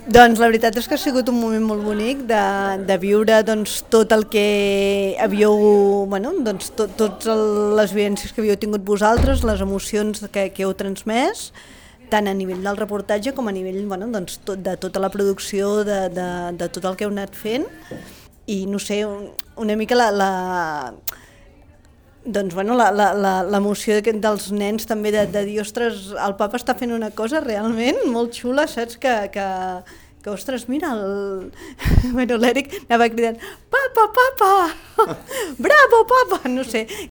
Doncs la veritat és que ha sigut un moment molt bonic de viure doncs, tot el que havíeu, bueno, doncs, tots les vivències que havíeu tingut vosaltres, les emocions que heu transmès, tant a nivell del reportatge com a nivell bueno, doncs, de tota la producció, de tot el que heu anat fent. I no sé, una mica doncs, bueno, l'emoció dels nens també de dir, ostres, el papa està fent una cosa realment molt xula, saps? Que ostres, mira, bueno, l'Eric anava cridant, papa, papa, bravo, papa, no sé,